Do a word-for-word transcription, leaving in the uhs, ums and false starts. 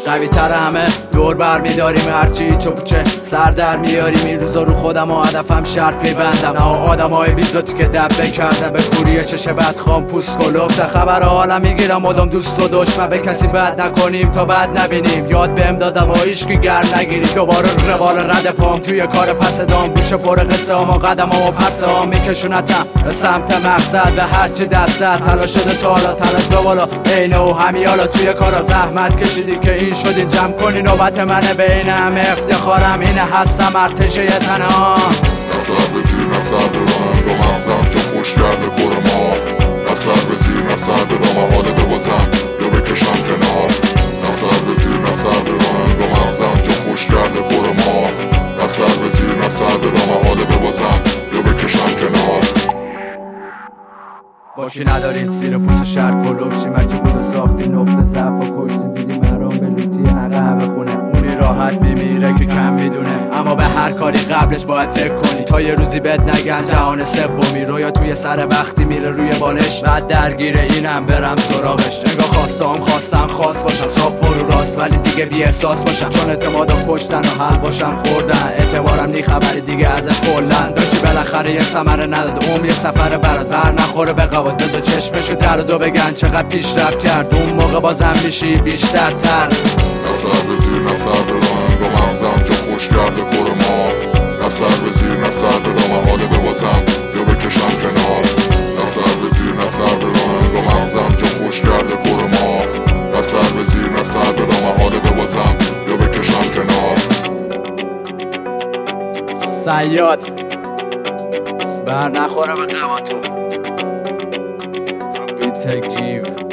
قوی تر همه دور بر میداریم، هرچی چپوچه سر در میاریم. این روزا رو خودم و هدفم شرط میبندم، نه آدم های بیزاتی که دبه کردم به کوریه چشه بد خام پوست کلفته. خبر حالم میگیرم مدام دوست و دشمن، به کسی بد نکنیم تا بد نبینیم. یاد بهم دادم و هیچکی گرم نگیری، دوباره روال رد پام توی کار پس دام. گوش پر قصه ها و قدم ها و پرسه ها میکشونتم به سمت مقصد، به هرچی دستت تلاش شده تا حالا تلاش به بالا اینه و همیالا توی کارا زحمت کشیدیم که این شدین جمع کنی. نوبت منه بین همه افتخارم اینه هستم ارتشه تنها. نسر به زیر نسر برم رو مغزم که خوش کرده پر ما. نسر به زیر نسر برم حاله ببازم یا بکشم کنار. نسر به زیر نسر برم رو مغزم که خوش کرده پر ما. نسر به زیر نسر برم حاله ببازم یا بکشم کنار. با کی نداریم زیر پوست شهر کلوفشیم، هرچی بود و ساختی نقطه ضعف و کشتیم. دیدیم مرام به لوتی نقه بخونه، اونی راحت میمیره که کم میدونه. اما به هر کاری قبلش باید فکر کنی تا یه روزی بهت نگن جهان سومی. رویا توی سر وقتی میره روی بالش، بعد درگیره اینم برم سراغش. نگاه خواستم خواستم خواست باشم صاف و راست، ولی دیگه بی احساس باشم چون اعتمادم کشتن و حل باشم خوردن. اعتبارم نی خبری دیگه ازش کلن، داشتی بالاخره یه ثمره نداد عمر یه سفر برات بر نخوره به قواد. بذار چشمشو در و دو بگن چقدر پیشرفت کرد، اون موقع بازم میشی بیشتر تر. نسر به زیر نسر برم رو مغزم که خوش کرده پر ما. نسر به زیر نسر برم حاله ببازم یا بکشم کنار. نسر به زیر نسر برم رو مغزم که خوش کرده پر ما. نسر به زیر نسر برم حاله ببازم یا بکشم کنار. صیاد بر نخوره به قواتون رو بیت گیو.